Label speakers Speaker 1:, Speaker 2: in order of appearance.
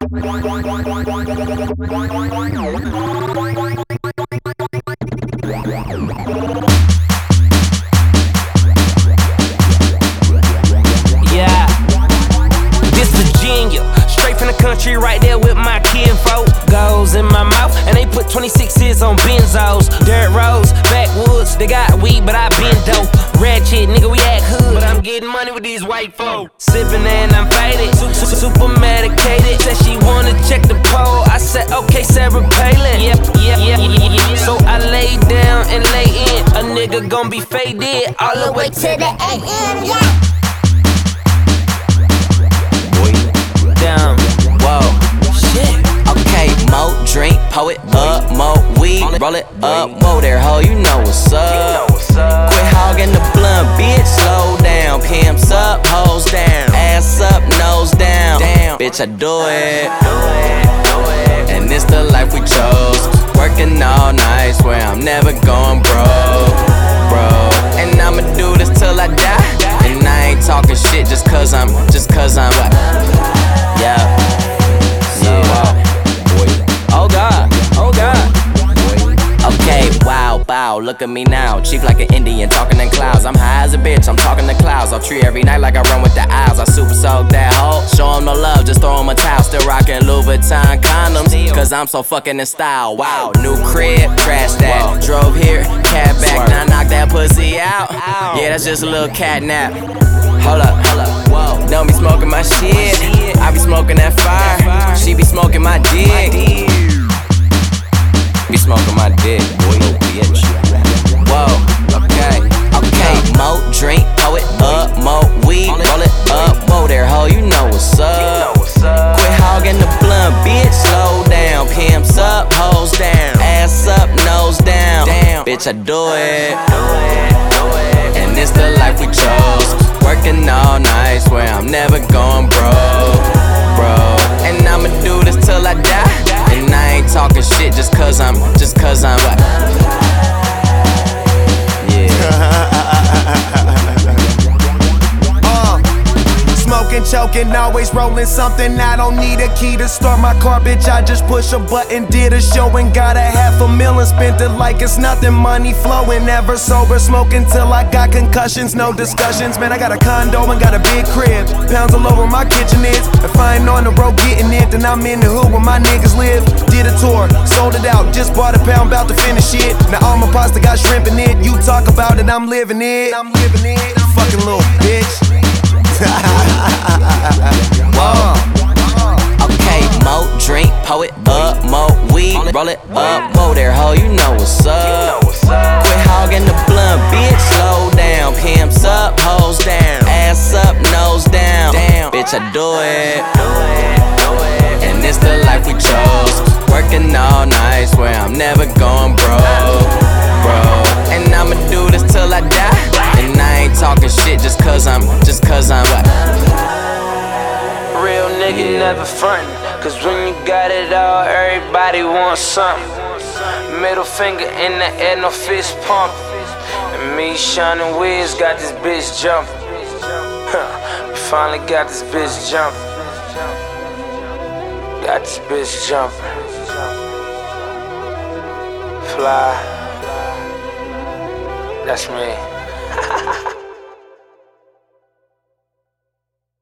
Speaker 1: Yeah, this Virginia, straight from the country, right there with my kinfolk. Goes in my mouth, and they put 26s on benzos. Dirt roads, backwoods, they got weed, but I been dope. Ratchet, nigga, we act hood, but I'm getting money with these white folk. Sippin' and I'm faded, super medicated. Said she wanna check the pole, I said, okay, Sarah Palin. Yep. So I lay down and lay in, a nigga gon' be faded all the way to the AM, yeah. Down, whoa, shit.
Speaker 2: Okay, more drink, pour it up, more weed, roll it up, whoa there, ho, you know what's up. Quit hogging the blunt, bitch, slow down. Pimps up, hoes down, ass up, nose down. Damn, bitch, I do it. And it's the life we chose. Working all night, swear I'm never going broke, bro. And I'ma do this till I die. And I ain't talking shit just cause I'm what? Yeah. Oh God. Okay, wow, look at me now. Chief like an Indian, talking in clouds. I'm high as a bitch, I'm talking to clouds. I'll treat every night like I run with the owls. I super soak that hoe, show 'em no love, just throw 'em a towel. Still rocking Louis Vuitton condoms, cause I'm so fucking in style. Wow, new crib, trash that. Drove here, cab back, now knock that pussy out. Yeah, that's just a little cat nap. Hold up, whoa. Don't be smoking my shit, I be smoking that fire. She be smoking my dick. Be smoking my dick, boy, little bitch. Whoa, okay, more drink, pour it up, more weed, roll it up, whoa there, ho, you know what's up. Quit hogging the blunt, bitch, slow down. Pimps up, hoes down, ass up, nose down. Damn, bitch, I do it. And it's the life we chose. Working all night, swear I'm never going broke, bro. And I'ma do this till I die. And I ain't talking shit just cause I'm what? Yeah.
Speaker 3: Smoking, choking, always rolling something. I don't need a key to start my car, bitch. I just push a button, did a show and got $500,000. Spent it like it's nothing, money flowing. Never sober, smoking till I got concussions. No discussions, man. I got a condo and got a big crib. Pounds all over my kitchen is. If I ain't on the road getting it, then I'm in the hood where my niggas live. Did a tour, sold it out, just bought a pound, bout to finish it. Now all my pasta got shrimp in it. You talk about it, I'm living it. Fucking little bitch.
Speaker 2: Whoa. Okay, more drink, pour it up, more weed, roll it up, whoa there, ho, you know what's up. Quit hogging the blunt, bitch, slow down. Pimps up, hoes down, ass up, nose down. Damn, bitch, I do it. And it's the life we chose. Working all night, swear I'm never going broke, bro. And I'ma do this till I die. And I ain't talking shit just cause I'm what?
Speaker 1: Real nigga never frontin', cause when you got it all, everybody wants something. Middle finger in the air, no fist pump. And me, Sean and Wiz got this bitch jumping. We finally got this bitch jumping. Got this bitch jumping. Fly. That's me.